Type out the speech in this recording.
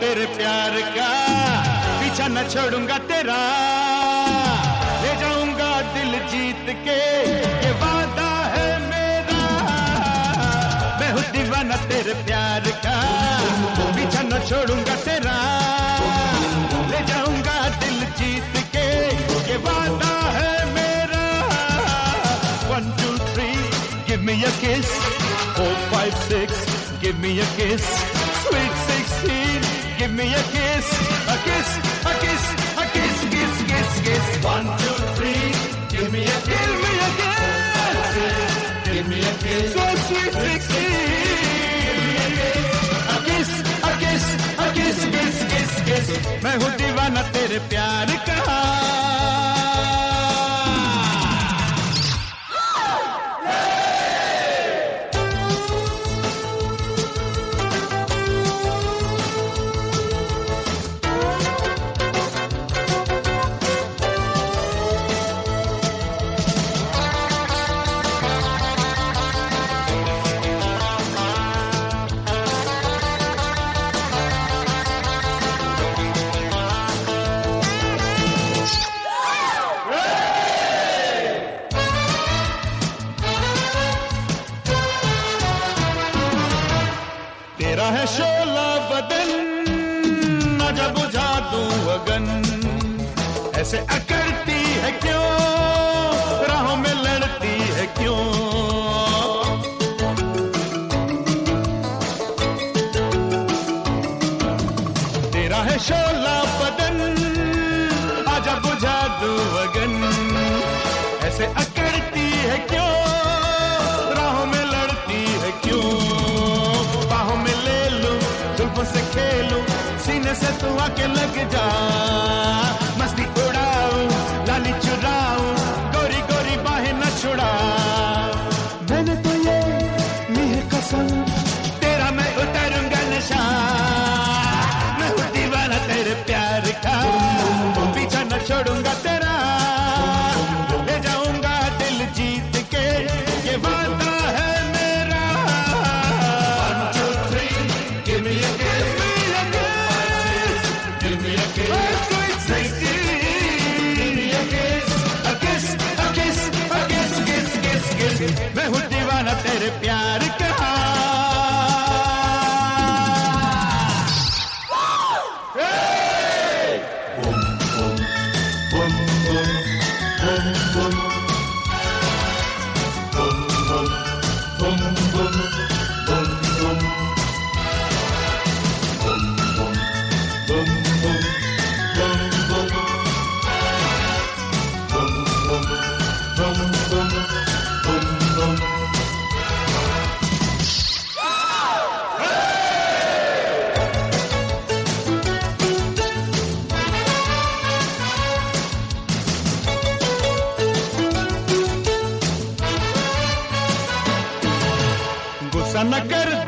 तेरे प्यार का, पीछा न छोड़ूंगा तेरा, ले जाऊंगा दिल जीत के, ये वादा है मेरा। मैं हूँ दीवाना तेरे प्यार का, पीछा न छोड़ूंगा तेरा, ले जाऊंगा दिल जीत के, ये वादा है मेरा। 1 2 3 give me a kiss, 4 5 6 give me a kiss, sweet 16 give me a kiss, a kiss, a kiss, a kiss, kiss, kiss, kiss. 1 2 3 give me a kiss, give me a kiss, give me a kiss, so sweet 16. A kiss, a kiss, a kiss, kiss, kiss, kiss. मैं हूँ दीवाना तेरे प्यार का। तेरा है शोला बदन, आजा बुझा दूं अगन, ऐसे अकड़ती है क्यों, राहों में लड़ती है क्यों। तेरा है शोला बदन, आजा बुझा दूं अगन, ऐसे अकड़ती है क्यों, राहों में लड़ती है क्यों। जुल्फों से खेलूं, सीने से तू आके लग जा, मस्ती उड़ाऊं, लाली चुराऊं, गोरी गोरी बाहें न छुड़ा। मैंने तो ये ली है कसम, तेरा मैं उतारूंगा नशा। मैं हूँ दीवाना तेरे प्यार का, पीछा न छोड़ूंगा तेरा, ले जाऊंगा दिल जीत के, ये वादा है मेरा। 1 2 3 give me a kiss, give me a kiss, sweet 16. Give me a kiss, a kiss, a kiss, a kiss, kiss, kiss, kiss. मैं हूँ दीवाना तेरे प्यार का। गुस्सा न कर